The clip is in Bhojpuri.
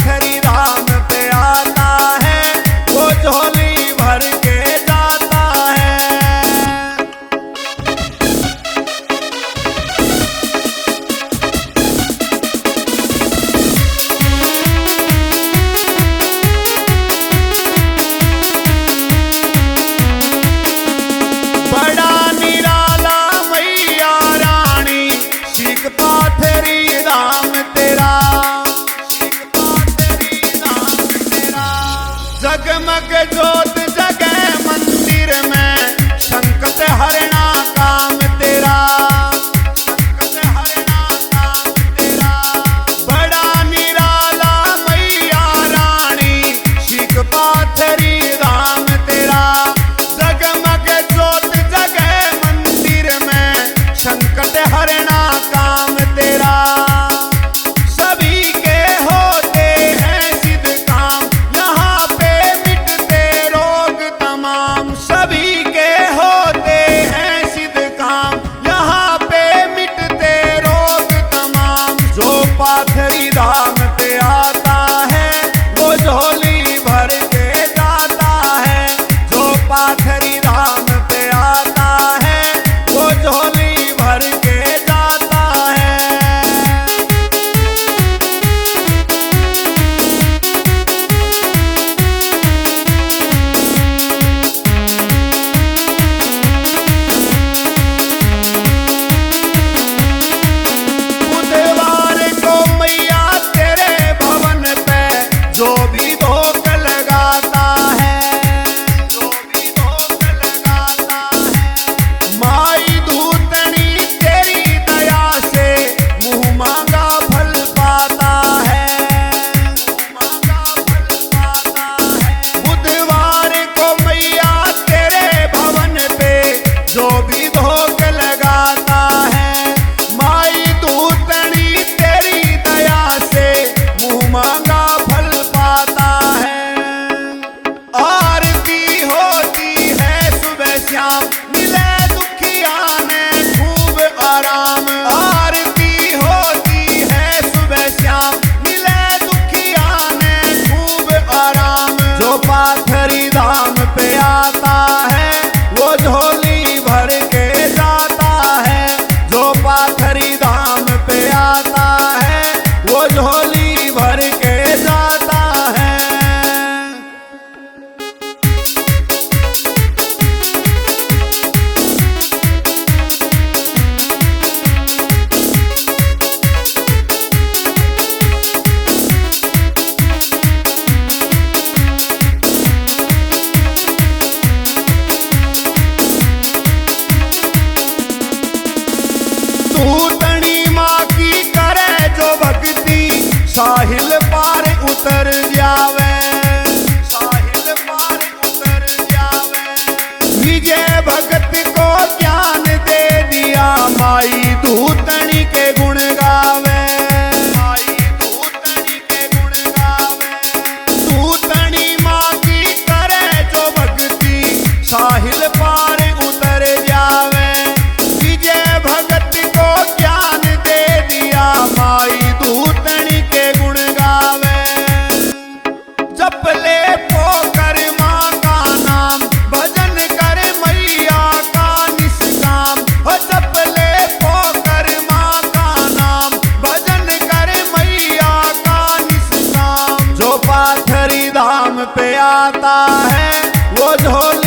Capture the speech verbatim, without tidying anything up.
पाथरी धाम पे आता है, वो झोली भर के जाता है। बड़ा निराला मैया रानी, शीख पाथरी धाम तेरा, शीख पाथरी धाम तेरा। जगमग जोत जगे मंदिर में, संकट हरना काम तेरा, संकट हरना काम तेरा। बड़ा निराला मैया रानी, शीख पाथरी धाम तेरा। जगमग जोत जगे मंदिर में, संकट हरना काम तेरा। सभी के होते हैं सिद्ध काम, यहाँ पे मिटते रोग तमाम। सभी के होते हैं सिद्ध काम, यहाँ पे मिटते रोग तमाम। जो पाथरी धाम पे आता है, वो झोली भर के जाता है। जो पाथरी धाम पे आता है, वो झोली भर के जाता है। बुधवार को मैया तेरे भवन पे, जो भी भोग लगाता है, जो भी भोग लगाता है। माई दूतनी तेरी दया से, मुँह मांगा फल पाता है, मुँह मांगा फल पाता है। बुधवार को मैया तेरे भवन पे, जो भी भोग लगाता है। माई दूतनी तेरी दया से, मुँह मांगा फल पाता है। आरती होती है सुबह शाम, मिले दुखिया ने खूब आराम। आरती होती है सुबह शाम, मिले दुखिया ने खूब आराम। जो पाथरी धाम पे आता है, वो झोली भर के जाता है। जो पाथरी धाम पे आता है, वो झोली भर के जाता है। दूतनी माँ की करे जो भक्ति, साहिल पार उतर जावे, साहिल पार उतर जावे। विजय भगत को ज्ञान दे दिया, माई दूतनी के गुण गावे, माई दूतनी के गुण गावे। दूतनी माँ की करे जो भक्ति, साहिल पार उतर जावे। विजय भगत को ज्ञान दे दिया, माई दूतनी के गुण गावे। जप ले पोकर माँ का नाम, भजन कर मैया का निष्काम। हो जप ले पोकर माँ का नाम, भजन कर मैया का निष्काम। जो पाथरी धाम पे आता है, वो झोली